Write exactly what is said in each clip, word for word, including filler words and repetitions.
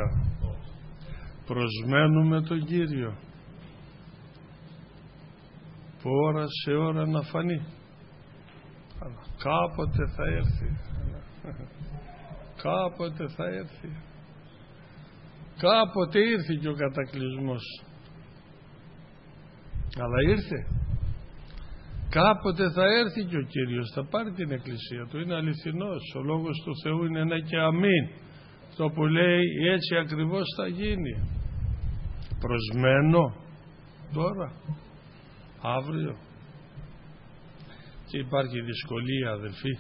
Εκκλησία. Προσμένουμε τον Κύριο που ώρα σε ώρα να φανεί. Αλλά κάποτε θα έρθει. Κάποτε θα έρθει. Κάποτε ήρθε και ο κατακλυσμός. Αλλά ήρθε. Κάποτε θα έρθει και ο Κύριος, θα πάρει την Εκκλησία του. Είναι αληθινός. Ο λόγος του Θεού είναι ναι και αμήν. Το που λέει έτσι ακριβώς θα γίνει. Προσμένω τώρα, αύριο. Και υπάρχει δυσκολία, αδελφοί.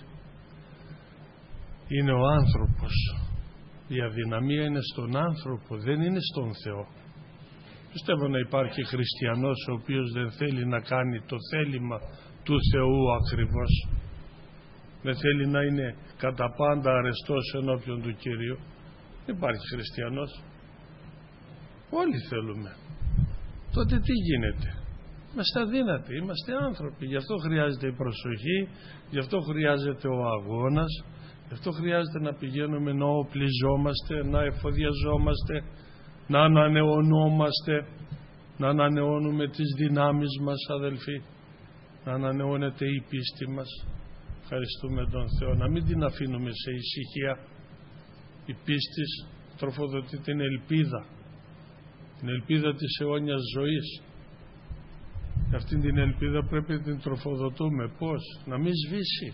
Είναι ο άνθρωπος. Η αδυναμία είναι στον άνθρωπο, δεν είναι στον Θεό. Πιστεύω να υπάρχει χριστιανός ο οποίος δεν θέλει να κάνει το θέλημα του Θεού ακριβώς. Δεν θέλει να είναι κατά πάντα αρεστός ενώπιον του Κυρίου. Δεν υπάρχει χριστιανός. Όλοι θέλουμε. Τότε τι γίνεται? Είμαστε αδύνατοι, είμαστε άνθρωποι. Γι' αυτό χρειάζεται η προσοχή, γι' αυτό χρειάζεται ο αγώνας, γι' αυτό χρειάζεται να πηγαίνουμε να οπλιζόμαστε, να εφοδιαζόμαστε, να ανανεωνόμαστε, να ανανεώνουμε τις δυνάμεις μας, αδελφοί, να ανανεώνεται η πίστη μας. Ευχαριστούμε τον Θεό. Να μην την αφήνουμε σε ησυχία. Η πίστη τροφοδοτεί την ελπίδα, την ελπίδα της αιώνιας ζωής. Και αυτήν την ελπίδα πρέπει να την τροφοδοτούμε. Πώς? Να μην σβήσει.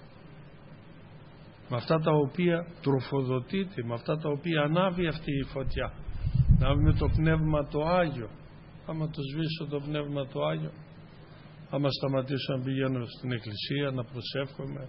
Με αυτά τα οποία τροφοδοτείται, με αυτά τα οποία ανάβει αυτή η φωτιά. Να έχουμε το Πνεύμα το Άγιο. Άμα το σβήσω το Πνεύμα το Άγιο, άμα σταματήσω να πηγαίνω στην Εκκλησία, να προσεύχομαι.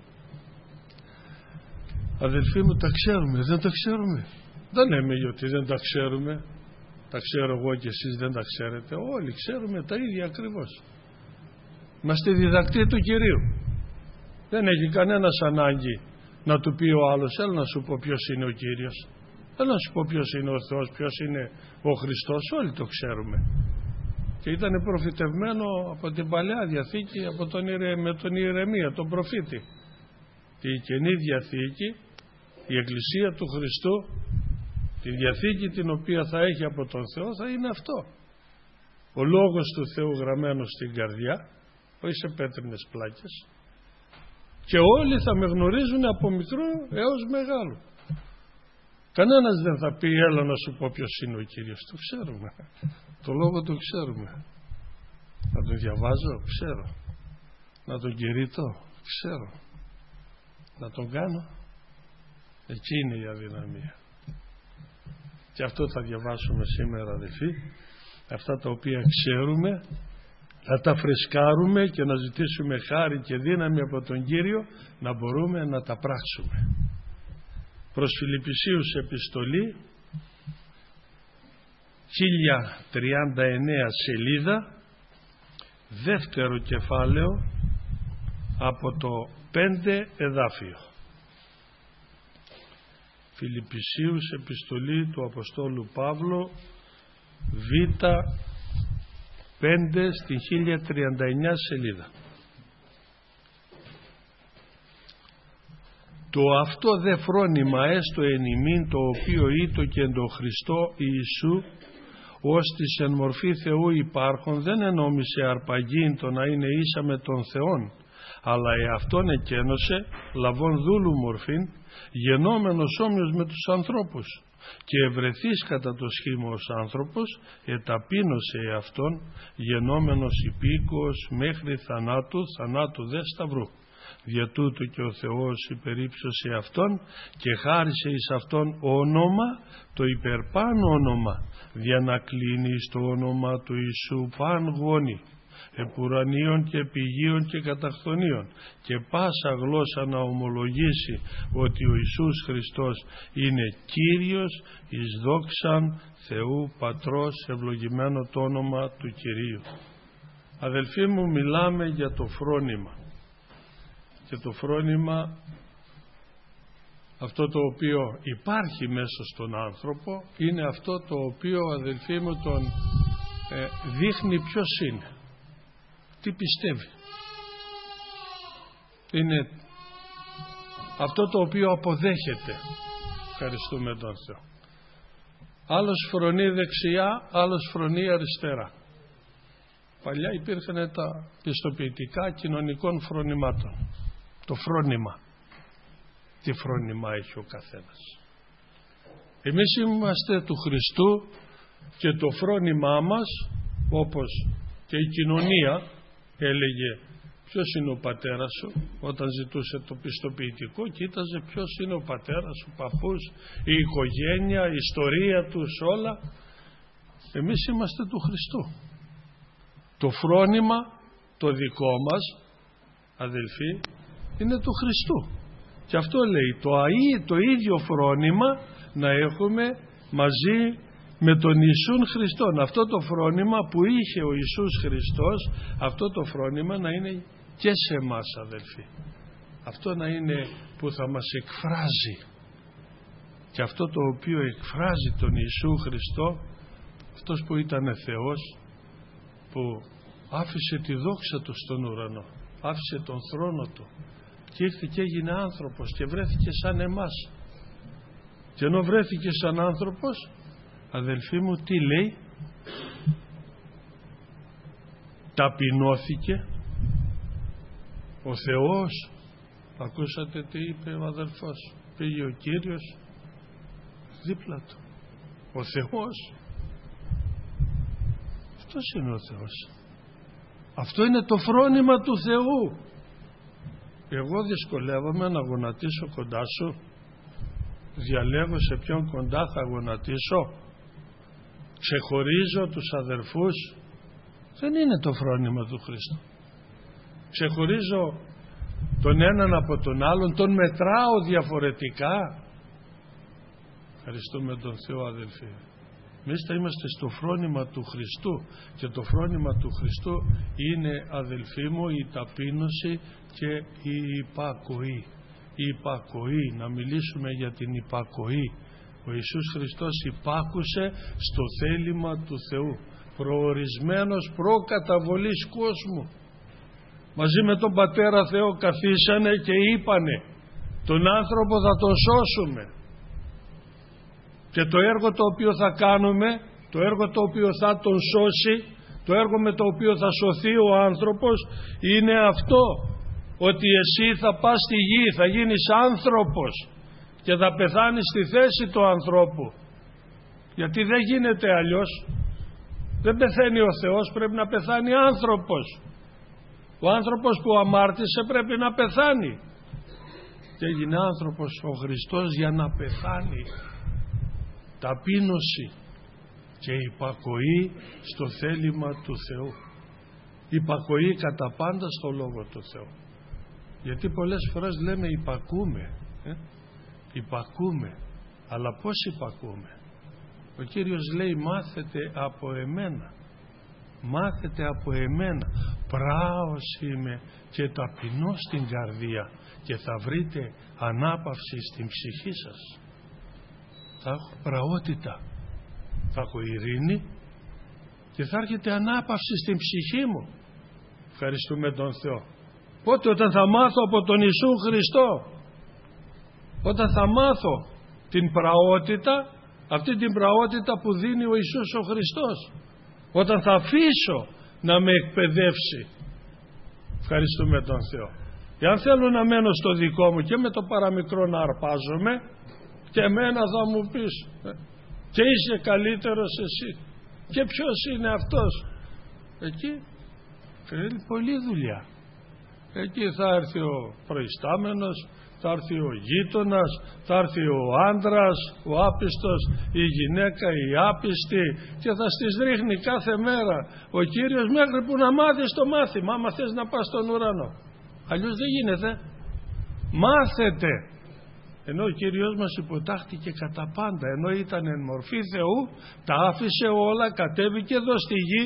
Αδελφοί μου, τα ξέρουμε, δεν τα ξέρουμε. Δεν λέμε ότι δεν τα ξέρουμε. Τα ξέρω εγώ και εσείς δεν τα ξέρετε. Όλοι ξέρουμε τα ίδια ακριβώς. Είμαστε διδακτοί του Κυρίου. Δεν έχει κανένας ανάγκη να του πει ο άλλος, έλα να σου πω ποιος είναι ο Κύριος, έλα να σου πω ποιος είναι ο Θεός, ποιος είναι ο Χριστός. Όλοι το ξέρουμε. Και ήταν προφητευμένο από την Παλαιά Διαθήκη, από τον Ιερε... με τον Ιερεμία, τον προφήτη. Η Καινή Διαθήκη, η Εκκλησία του Χριστού, τη Διαθήκη την οποία θα έχει από τον Θεό, θα είναι αυτό. Ο Λόγος του Θεού γραμμένος στην καρδιά, όχι σε πέτρινες πλάκες. Και όλοι θα με γνωρίζουν από μικρό έως μεγάλο. Κανένας δεν θα πει έλα να σου πω ποιος είναι ο Κύριος. Το ξέρουμε. Το Λόγο το ξέρουμε. Να τον διαβάζω, ξέρω. Να τον κηρύττω, ξέρω. Να τον κάνω, εκεί είναι η αδυναμία. Και αυτό θα διαβάσουμε σήμερα, αδελφοί. Αυτά τα οποία ξέρουμε, να τα φρεσκάρουμε και να ζητήσουμε χάρη και δύναμη από τον Κύριο, να μπορούμε να τα πράξουμε. Προς Φιλιππισίους επιστολή, χίλια τριάντα εννέα σελίδα, δεύτερο κεφάλαιο, από το πέντε εδάφιο. Φιλιππισίους επιστολή του Αποστόλου Παύλου, Β πέντε στη χίλια τριάντα εννέα σελίδα. Το αυτό δε φρόνημα έστω εν ημίν, το οποίο ήτο και εν το Χριστό Ιησού, ως της εν μορφή Θεού υπάρχον, δεν ενόμισε αρπαγήν το να είναι ίσα με τον Θεόν, αλλά εαυτόν εκένωσε, λαβών δούλου μορφήν, γενόμενος όμοιος με τους ανθρώπους, και ευρεθείς κατά το σχήμα ως άνθρωπος, εταπείνωσε εαυτόν, γενόμενος υπήκοος μέχρι θανάτου, θανάτου δε σταυρού. Δια τούτου και ο Θεός υπερύψωσε αυτόν και χάρισε εις αυτόν όνομα, το υπερπάνω όνομα, δια να κλείνει στο όνομα του Ιησού παν γόνι, επουρανίων και πηγίων και καταχθονίων, και πάσα γλώσσα να ομολογήσει ότι ο Ιησούς Χριστός είναι Κύριος, εις δόξαν Θεού Πατρός, ευλογημένο το όνομα του Κυρίου. Αδελφοί μου, μιλάμε για το φρόνημα. Και το φρόνημα, αυτό το οποίο υπάρχει μέσα στον άνθρωπο, είναι αυτό το οποίο, αδελφοί μου, τον ε, δείχνει ποιος είναι, τι πιστεύει. Είναι αυτό το οποίο αποδέχεται. Ευχαριστούμε τον Θεό. Άλλος φρονεί δεξιά, άλλος φρονεί αριστερά. Παλιά υπήρχαν τα πιστοποιητικά κοινωνικών φρονημάτων. Το φρόνημα. Τι φρόνημα έχει ο καθένας. Εμείς είμαστε του Χριστού και το φρόνημά μας, όπως και η κοινωνία έλεγε ποιος είναι ο πατέρας σου, όταν ζητούσε το πιστοποιητικό κοίταζε ποιος είναι ο πατέρας, ο παππούς, η οικογένεια, η ιστορία τους, όλα. Εμείς είμαστε του Χριστού. Το φρόνημα το δικό μας, αδελφοί, είναι του Χριστού. Και αυτό λέει το, αΐ, το ίδιο φρόνημα να έχουμε μαζί με τον Ιησούν Χριστόν. Αυτό το φρόνημα που είχε ο Ιησούς Χριστός, αυτό το φρόνημα να είναι και σε εμάς, αδελφοί. Αυτό να είναι που θα μας εκφράζει. Και αυτό το οποίο εκφράζει τον Ιησού Χριστό, αυτός που ήταν Θεός, που άφησε τη δόξα του στον ουρανό, άφησε τον θρόνο του και ήρθε και έγινε άνθρωπος και βρέθηκε σαν εμάς. Και ενώ βρέθηκε σαν άνθρωπος, αδελφοί μου, τι λέει? Ταπεινώθηκε ο Θεός. Ακούσατε τι είπε ο αδελφός? Πήγε ο Κύριος δίπλα του. Ο Θεός. Αυτός είναι ο Θεός. Αυτό είναι το φρόνημα του Θεού. Εγώ δυσκολεύομαι να γονατίσω κοντά σου. Διαλέγω σε ποιον κοντά θα γονατίσω. Ξεχωρίζω τους αδερφούς. Δεν είναι το φρόνημα του Χριστού. Ξεχωρίζω τον έναν από τον άλλον, τον μετράω διαφορετικά. Ευχαριστούμε τον Θεό, αδελφοί. Εμείς θα είμαστε στο φρόνημα του Χριστού και το φρόνημα του Χριστού είναι, αδελφοί μου, η ταπείνωση και η υπακοή. Η υπακοή, να μιλήσουμε για την υπακοή. Ο Ιησούς Χριστός υπάκουσε στο θέλημα του Θεού, προορισμένος προκαταβολής κόσμου. Μαζί με τον Πατέρα Θεό καθίσανε και είπανε τον άνθρωπο θα τον σώσουμε. Και το έργο το οποίο θα κάνουμε, το έργο το οποίο θα τον σώσει, το έργο με το οποίο θα σωθεί ο άνθρωπος είναι αυτό, ότι εσύ θα πας στη γη, θα γίνεις άνθρωπος και θα πεθάνεις στη θέση του ανθρώπου. Γιατί δεν γίνεται αλλιώς. Δεν πεθαίνει ο Θεός, πρέπει να πεθάνει άνθρωπος. Ο άνθρωπος που αμάρτησε πρέπει να πεθάνει. Και έγινε άνθρωπος ο Χριστός για να πεθάνει. Ταπείνωση και υπακοή στο θέλημα του Θεού. Υπακοή κατά πάντα στο Λόγο του Θεού. Γιατί πολλές φορές λέμε υπακούμε. Ε? Υπακούμε. Αλλά πώς υπακούμε? Ο Κύριος λέει μάθετε από εμένα. Μάθετε από εμένα. Πράος είμαι και ταπεινός στην καρδία και θα βρείτε ανάπαυση στην ψυχή σας. Θα έχω πραότητα, θα έχω ειρήνη και θα έρχεται ανάπαυση στην ψυχή μου. Ευχαριστούμε τον Θεό. Πότε? Όταν θα μάθω από τον Ιησού Χριστό, όταν θα μάθω την πραότητα, αυτή την πραότητα που δίνει ο Ιησούς ο Χριστός, όταν θα αφήσω να με εκπαιδεύσει. Ευχαριστούμε τον Θεό. Εάν θέλω να μένω στο δικό μου και με το παραμικρό να αρπάζομαι, και εμένα θα μου πεις και είσαι καλύτερος εσύ, και ποιος είναι αυτός? Εκεί θέλει πολλή δουλειά. Εκεί θα έρθει ο προϊστάμενος, θα έρθει ο γείτονας, θα έρθει ο άντρας, ο άπιστος, η γυναίκα, η άπιστη, και θα στις ρίχνει κάθε μέρα ο Κύριος μέχρι που να μάθεις το μάθημα, άμα θες να πας στον ουρανό. Αλλιώς δεν γίνεται. Μάθετε. Ενώ ο Κύριος μας υποτάχθηκε κατά πάντα, ενώ ήταν εν μορφή Θεού, τα άφησε όλα, κατέβηκε εδώ στη γη,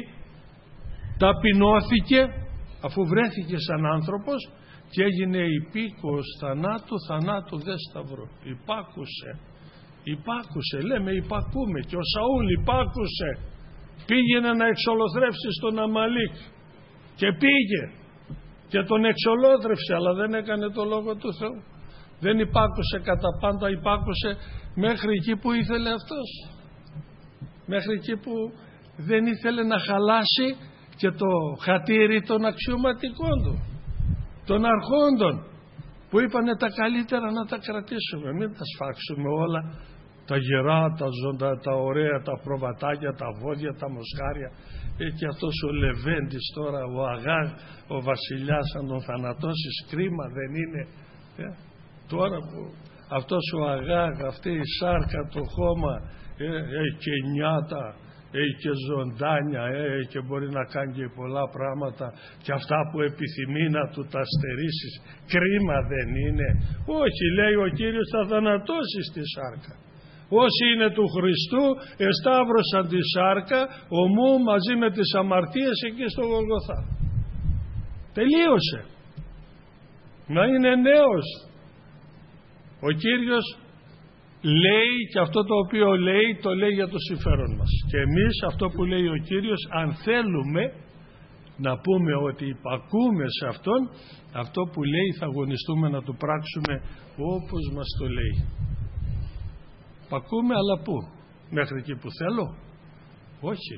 ταπεινώθηκε αφού βρέθηκε σαν άνθρωπος και έγινε υπήκοος θανάτου, θανάτου δε σταυρό. Υπάκουσε, υπάκουσε, λέμε υπακούμε, και ο Σαούλ υπάκουσε, πήγαινε να εξολοθρεύσει στον Αμαλίκ και πήγε και τον εξολόθρευσε, αλλά δεν έκανε το λόγο του Θεού. Δεν υπάκουσε κατά πάντα, υπάκουσε μέχρι εκεί που ήθελε αυτός. μέχρι εκεί που δεν ήθελε να χαλάσει και το χατήρι των αξιωματικών του, των αρχόντων, που είπανε τα καλύτερα να τα κρατήσουμε, μην τα σφάξουμε όλα, τα γερά, τα ζώντα, τα ωραία, τα προβατάκια, τα βόδια, τα μοσχάρια. Ε, και αυτός ο Λεβέντης τώρα, ο Αγάγ, ο βασιλιάς, αν τον θανατώσεις, κρίμα δεν είναι? Ε, τώρα που αυτός ο Αγάγ, αυτή η σάρκα, το χώμα, ε, έχει και νιάτα, έχει και ζωντάνια, ε, και μπορεί να κάνει και πολλά πράγματα, και αυτά που επιθυμεί να του τα στερήσεις, κρίμα δεν είναι? Όχι, λέει ο Κύριος, θα θανατώσεις τη σάρκα. Όσοι είναι του Χριστού εσταύρωσαν τη σάρκα ομού μαζί με τις αμαρτίες εκεί στο Γολγοθά. Τελείωσε. Να είναι νέος. Ο Κύριος λέει, και αυτό το οποίο λέει το λέει για το συμφέρον μας. Και εμείς αυτό που λέει ο Κύριος, αν θέλουμε να πούμε ότι υπακούμε σε Αυτόν, αυτό που λέει θα αγωνιστούμε να το πράξουμε όπως μας το λέει. Πακούμε, αλλά πού? Μέχρι εκεί που θέλω? Όχι.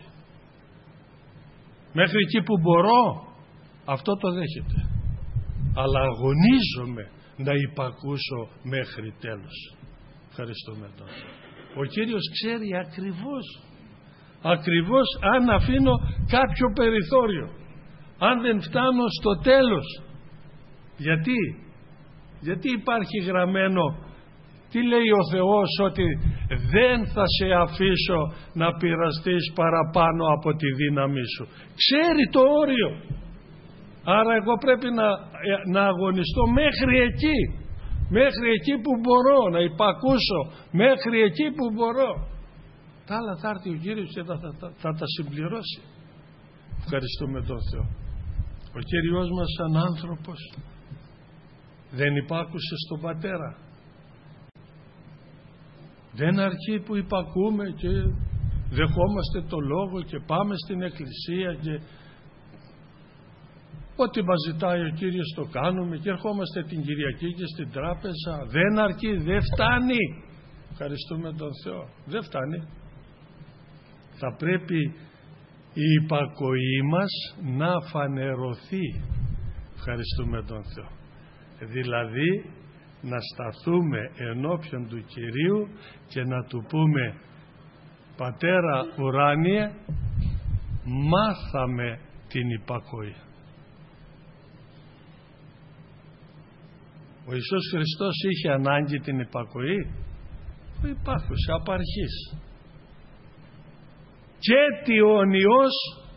Μέχρι εκεί που μπορώ? Αυτό το δέχεται. Αλλά αγωνίζομαι να υπακούσω μέχρι τέλος. Ευχαριστούμε τον. Ο Κύριος ξέρει ακριβώς, ακριβώς αν αφήνω κάποιο περιθώριο, αν δεν φτάνω στο τέλος. Γιατί? Γιατί υπάρχει γραμμένο, τι λέει ο Θεός, ότι δεν θα σε αφήσω να πειραστείς παραπάνω από τη δύναμή σου. Ξέρει το όριο. Άρα εγώ πρέπει να, να αγωνιστώ μέχρι εκεί. Μέχρι εκεί που μπορώ, να υπακούσω. Μέχρι εκεί που μπορώ. Τα άλλα θα έρθει ο Κύριος και θα, θα, θα, θα τα συμπληρώσει. Ευχαριστούμε τον Θεό. Ο Κύριος μας σαν άνθρωπος δεν υπάκουσε στον Πατέρα. Δεν αρκεί που υπακούμε και δεχόμαστε το λόγο και πάμε στην εκκλησία και ό,τι μας ζητάει ο Κύριος το κάνουμε και ερχόμαστε την Κυριακή και στην τράπεζα. Δεν αρκεί, δεν φτάνει. Ευχαριστούμε τον Θεό. Δεν φτάνει. Θα πρέπει η υπακοή μας να φανερωθεί. Ευχαριστούμε τον Θεό. Δηλαδή να σταθούμε ενώπιον του Κυρίου και να του πούμε, Πατέρα ουράνιε, μάθαμε την υπακοή. Ο Ιησούς Χριστός είχε ανάγκη την υπακοή? Το υπάρχουσε απ' αρχής. Και τι ο Υιός,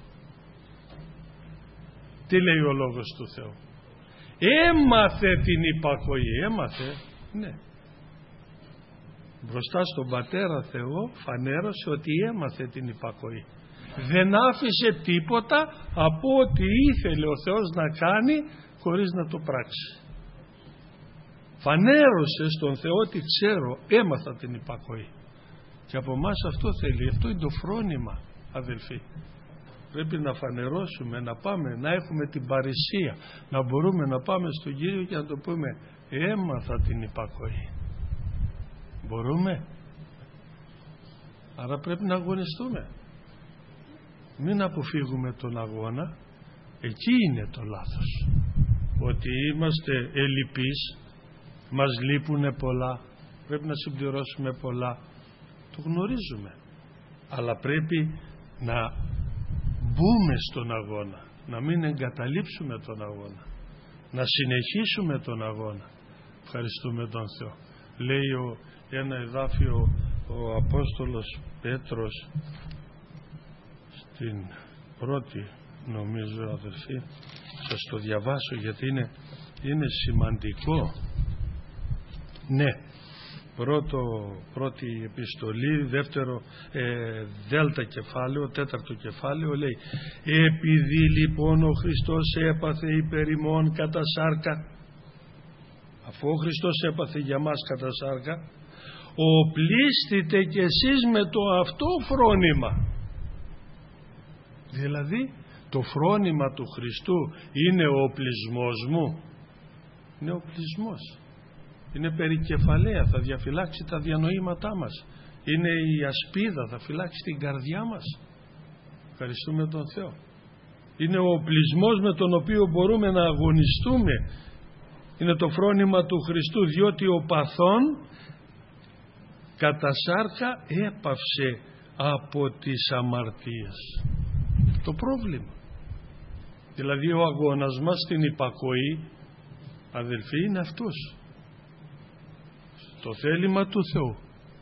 τι λέει ο Λόγος του Θεού? Έμαθε την υπακοή. Έμαθε, ναι. Μπροστά στον Πατέρα Θεό φανέρωσε ότι έμαθε την υπακοή. Δεν άφησε τίποτα από ό,τι ήθελε ο Θεός να κάνει χωρίς να το πράξει. Φανέρωσε στον Θεό ότι ξέρω, έμαθα την υπακοή. Και από εμάς αυτό θέλει. Αυτό είναι το φρόνημα, αδελφοί. Πρέπει να φανερώσουμε, να πάμε, να έχουμε την παρησία, να μπορούμε να πάμε στον Κύριο και να το πούμε, έμαθα την υπακοή. Μπορούμε? Άρα πρέπει να αγωνιστούμε. Μην αποφύγουμε τον αγώνα. Εκεί είναι το λάθος. Ότι είμαστε ελλειπείς, μας λείπουνε πολλά, πρέπει να συμπληρώσουμε πολλά. Το γνωρίζουμε. Αλλά πρέπει να μπούμε στον αγώνα, να μην εγκαταλείψουμε τον αγώνα, να συνεχίσουμε τον αγώνα. Ευχαριστούμε τον Θεό. Λέει ο, ένα εδάφιο ο Απόστολος Πέτρος στην πρώτη, νομίζω αδελφοί, σας το διαβάσω γιατί είναι, είναι σημαντικό. Ναι, πρώτο, πρώτη επιστολή, δεύτερο ε, δέλτα κεφάλαιο, τέταρτο κεφάλαιο, λέει, επειδή λοιπόν ο Χριστός έπαθε υπέρ ημών κατά σάρκα, αφού ο Χριστός έπαθε για μας κατά σάρκα, οπλίστητε κι εσείς με το αυτό φρόνημα. Δηλαδή το φρόνημα του Χριστού είναι ο οπλισμός μου. Είναι ο οπλισμός. Είναι περικεφαλαία, θα διαφυλάξει τα διανοήματά μας. Είναι η ασπίδα, θα φυλάξει την καρδιά μας. Ευχαριστούμε τον Θεό. Είναι ο οπλισμός με τον οποίο μπορούμε να αγωνιστούμε. Είναι το φρόνημα του Χριστού, διότι ο παθών κατά σάρκα έπαυσε από τις αμαρτίες. Το πρόβλημα. Δηλαδή ο αγώνας μας στην υπακοή, αδελφοί, είναι αυτός. Το θέλημα του Θεού.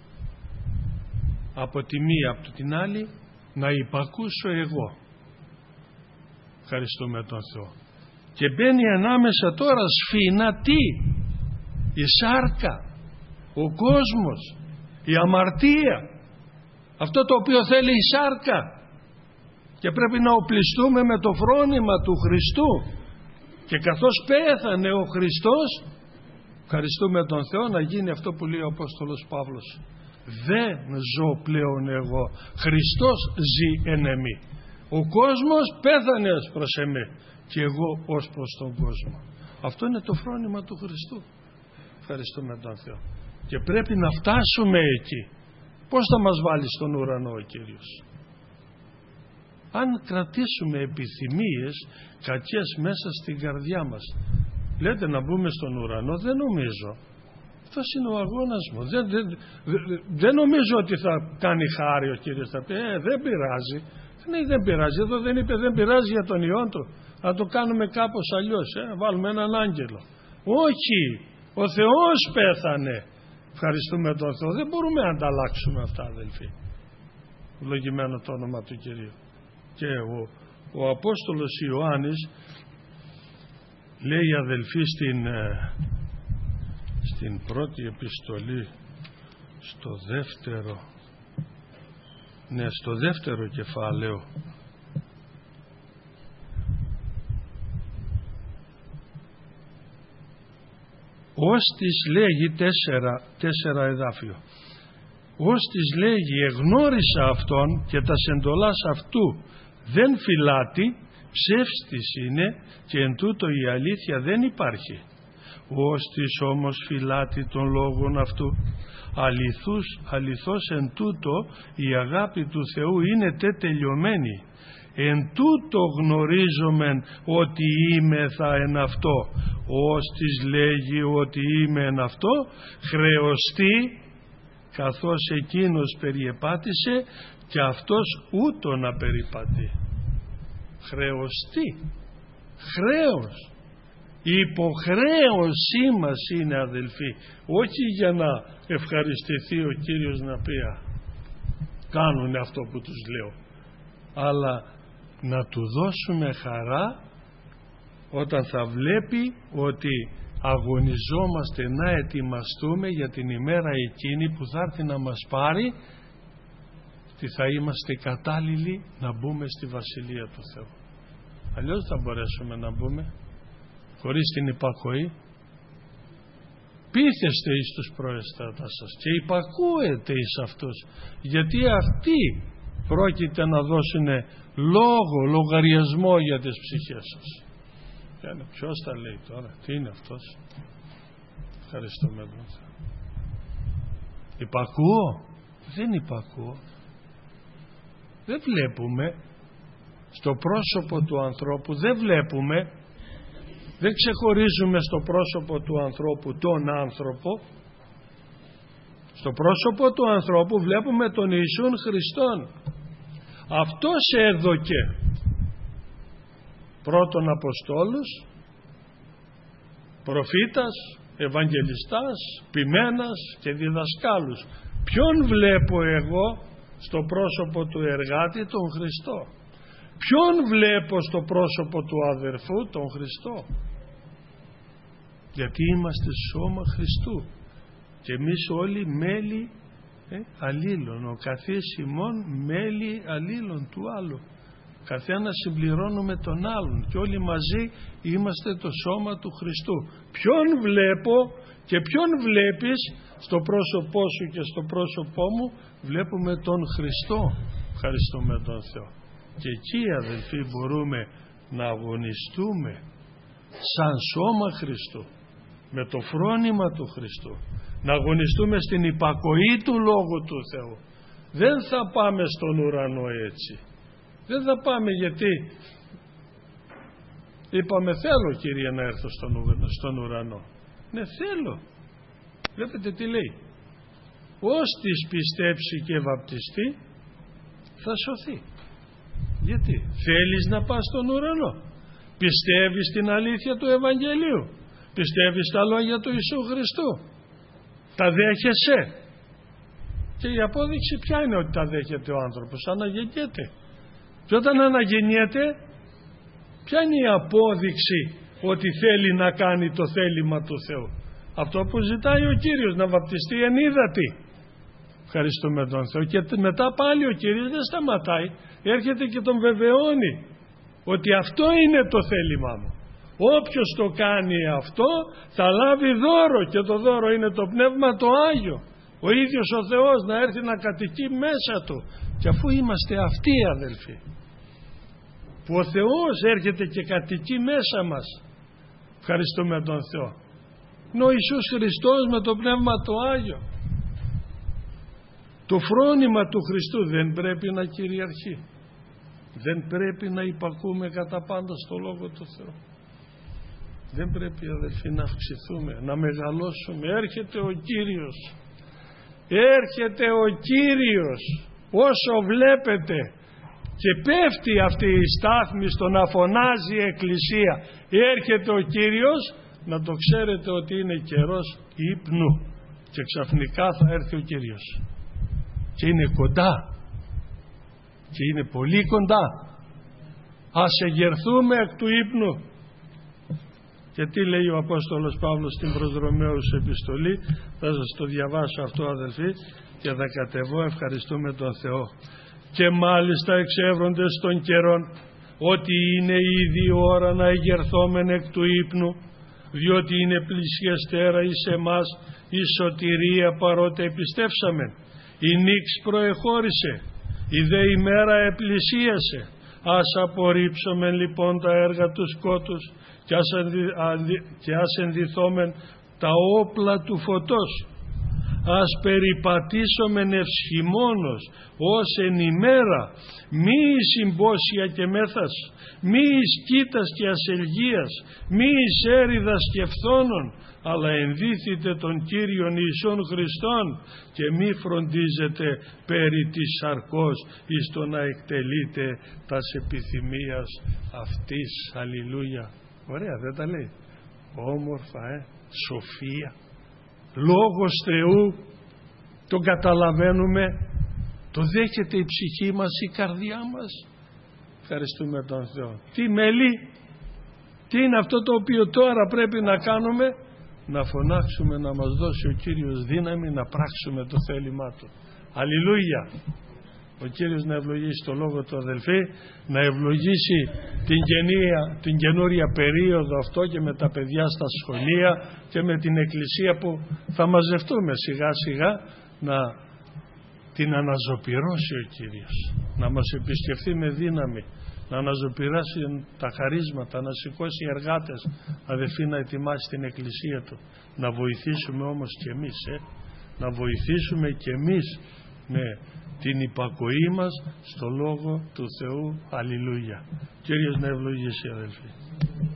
Από τη μία, από την άλλη, να υπακούσω εγώ. Ευχαριστούμε τον Θεό. Και μπαίνει ανάμεσα τώρα σφίνα τι? Η σάρκα, ο κόσμος, η αμαρτία. Αυτό το οποίο θέλει η σάρκα. Και πρέπει να οπλιστούμε με το φρόνημα του Χριστού. Και καθώς πέθανε ο Χριστός, ευχαριστούμε τον Θεό, να γίνει αυτό που λέει ο Απόστολος Παύλος. Δεν ζω πλέον εγώ, Χριστός ζει εν εμεί. Ο κόσμος πέθανε ως προς εμέ και εγώ ως προς τον κόσμο. Αυτό είναι το φρόνημα του Χριστού. Ευχαριστούμε τον Θεό. Και πρέπει να φτάσουμε εκεί. Πώς θα μας βάλει στον ουρανό ο Κύριος? Αν κρατήσουμε επιθυμίες κακές μέσα στην καρδιά μας. Λέτε να μπούμε στον ουρανό, δεν νομίζω. Αυτός είναι ο αγώνας μου. Δεν, δεν, δεν, δεν νομίζω ότι θα κάνει χάρη ο Κύριος. Θα πει, ε, δεν πειράζει. Ναι, δεν πειράζει. Εδώ δεν είπε δεν πειράζει για τον Υιόν του. Να το κάνουμε κάπως αλλιώς. Ε, βάλουμε έναν άγγελο. Όχι. Ο Θεός πέθανε. Ευχαριστούμε τον Θεό. Δεν μπορούμε να τα αλλάξουμε αυτά, αδελφοί. Ευλογημένο το όνομα του Κυρίου. Και ο, ο Απόστολος Ιωάννης λέει, αδελφοί, στην, στην πρώτη επιστολή, στο δεύτερο, ναι, στο δεύτερο κεφάλαιο, ως της λέγει τέσσερα, τέσσερα εδάφιο, ως της λέγει εγνώρισα αυτόν και τα εντολάς αυτού δεν φυλάτη, ψεύστης είναι και εν τούτο η αλήθεια δεν υπάρχει. Ως της όμως φυλάτη των λόγων αυτού, αληθούς, αληθώς εν τούτο η αγάπη του Θεού είναι τετελειωμένη. Εν τούτο γνωρίζομεν ότι είμαι θα εν αυτό. Ως της λέγει ότι είμαι εν αυτό, χρεωστή, καθώς εκείνος περιεπάτησε και αυτός ούτω να περιπατεί. Χρεωστή. Χρέος. Η υποχρέωσή μας είναι, αδελφοί, όχι για να ευχαριστηθεί ο Κύριος να πει κάνουν αυτό που τους λέω, αλλά να του δώσουμε χαρά όταν θα βλέπει ότι αγωνιζόμαστε να ετοιμαστούμε για την ημέρα εκείνη που θα έρθει να μας πάρει, ότι θα είμαστε κατάλληλοι να μπούμε στη Βασιλεία του Θεού. Αλλιώς θα μπορέσουμε να μπούμε χωρίς την υπακοή. Πείθεστε εις τους προεστάτας σας και υπακούετε εις αυτούς, γιατί αυτοί πρόκειται να δώσουν λόγο, λογαριασμό για τις ψυχές σας. Και ποιος τα λέει τώρα, τι είναι αυτός? Ευχαριστούμε τον Θεό. Υπακούω? Δεν υπακούω. Δεν βλέπουμε στο πρόσωπο του ανθρώπου, δεν βλέπουμε, δεν ξεχωρίζουμε στο πρόσωπο του ανθρώπου τον άνθρωπο. Στο πρόσωπο του ανθρώπου βλέπουμε τον Ιησούν Χριστόν. Αυτός έδωκε πρώτον Αποστόλους, προφήτας, Ευαγγελιστάς, ποιμένας και διδασκάλους. Ποιον βλέπω εγώ στο πρόσωπο του εργάτη? Τον Χριστό. Ποιον βλέπω στο πρόσωπο του αδερφού? Τον Χριστό. Γιατί είμαστε σώμα Χριστού και εμείς όλοι μέλη ε, αλλήλων, ο καθής ημών μέλη αλλήλων του άλλου. Καθένα συμπληρώνουμε τον άλλον και όλοι μαζί είμαστε το σώμα του Χριστού. Ποιον βλέπω και ποιον βλέπεις στο πρόσωπό σου και στο πρόσωπό μου? Βλέπουμε τον Χριστό. Ευχαριστούμε τον Θεό. Και εκεί, αδελφοί, μπορούμε να αγωνιστούμε σαν σώμα Χριστού, με το φρόνημα του Χριστού, να αγωνιστούμε στην υπακοή του Λόγου του Θεού. Δεν θα πάμε στον ουρανό έτσι. Δεν θα πάμε γιατί είπαμε θέλω Κύριε να έρθω στον, στον ουρανό. Ναι, θέλω. Βλέπετε τι λέει. Ώστις πιστέψει και βαπτιστεί θα σωθεί. Γιατί θέλεις να πας στον ουρανό. Πιστεύεις στην αλήθεια του Ευαγγελίου. Πιστεύεις στα λόγια του Ιησού Χριστού. Τα δέχεσαι. Και η απόδειξη ποια είναι ότι τα δέχεται ο άνθρωπος? Αναγεννιέται. Και όταν αναγεννιέται, ποια είναι η απόδειξη ότι θέλει να κάνει το θέλημα του Θεού? Αυτό που ζητάει ο Κύριος, να βαπτιστεί εν ύδατι. Ευχαριστούμε τον Θεό. Και μετά πάλι ο Κύριος δεν σταματάει. Έρχεται και τον βεβαιώνει ότι αυτό είναι το θέλημά μου. Όποιος το κάνει αυτό θα λάβει δώρο, και το δώρο είναι το Πνεύμα το Άγιο. Ο ίδιος ο Θεός να έρθει να κατοικεί μέσα του. Και αφού είμαστε αυτοί, αδελφοί, που ο Θεός έρχεται και κατοικεί μέσα μας, ευχαριστούμε τον Θεό. Είναι ο Ιησούς Χριστός με το Πνεύμα το Άγιο. Το φρόνημα του Χριστού δεν πρέπει να κυριαρχεί. Δεν πρέπει να υπακούμε κατά πάντα στο Λόγο του Θεού. Δεν πρέπει, αδελφοί, να αυξηθούμε, να μεγαλώσουμε. Έρχεται ο Κύριος. Έρχεται ο Κύριος. Όσο βλέπετε και πέφτει αυτή η στάθμη στο να φωνάζει η Εκκλησία έρχεται ο Κύριος, να το ξέρετε ότι είναι καιρός ύπνου και ξαφνικά θα έρθει ο Κύριος. Και είναι κοντά. Και είναι πολύ κοντά. Ας εγερθούμε εκ του ύπνου. Και τι λέει ο Απόστολος Παύλος στην προς Ρωμαίους επιστολή? Θα σας το διαβάσω αυτό, αδελφοί, και θα κατεβώ. Ευχαριστούμε τον Θεό. Και μάλιστα εξεύροντες των καιρών ότι είναι ήδη η ώρα να εγερθόμεν εκ του ύπνου, διότι είναι πλησιαστέρα εις εμάς η σωτηρία παρότι επιστέψαμεν. Η νύξ προεχώρησε, η δε ημέρα επλησίασε. Ας απορρίψομεν λοιπόν τα έργα του σκότους και ας, ενδυ, ανδυ, και ας ενδυθόμεν τα όπλα του φωτός. Ας περιπατήσομεν ευσχημόνος ως εν ημέρα, μη εις συμπόσια και μέθας, μη εις κοίτας και ασελγίας, μη εις έριδας και φθόνων, αλλά ενδύθητε τον Κύριον Ιησούν Χριστόν και μη φροντίζετε περί της σαρκός εις το να εκτελείτε τας επιθυμίας αυτής. Αλληλούια. Ωραία, δεν τα λέει? Όμορφα, ε, σοφία. Λόγος Θεού, τον καταλαβαίνουμε, το δέχεται η ψυχή μας, η καρδιά μας. Ευχαριστούμε τον Θεό. Τι μέλη, τι είναι αυτό το οποίο τώρα πρέπει να κάνουμε? Να φωνάξουμε να μας δώσει ο Κύριος δύναμη να πράξουμε το θέλημά Του. Αλληλούια. Ο Κύριος να ευλογήσει το λόγο του, αδελφοί, να ευλογήσει την, γενία, την καινούρια περίοδο αυτό και με τα παιδιά στα σχολεία και με την Εκκλησία που θα μαζευτούμε σιγά σιγά, να την αναζωπυρώσει ο Κύριος, να μας επισκεφθεί με δύναμη, να αναζωπυράσει τα χαρίσματα, να σηκώσει εργάτες, αδελφοί, να ετοιμάσει την Εκκλησία Του. Να βοηθήσουμε όμως και εμείς, ε? να βοηθήσουμε και εμείς με την υπακοή μας στο Λόγο του Θεού. Αλληλούια. Κύριος να ευλογήσει, αδελφοί.